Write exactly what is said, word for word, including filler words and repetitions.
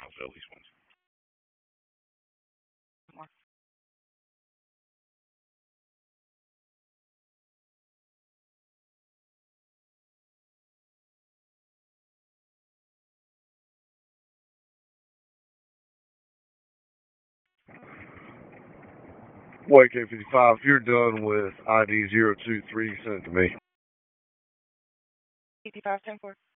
I'll sell these ones. Wait, K fifty-five, if you're done with I D zero two three, send it to me. fifty-five ten four.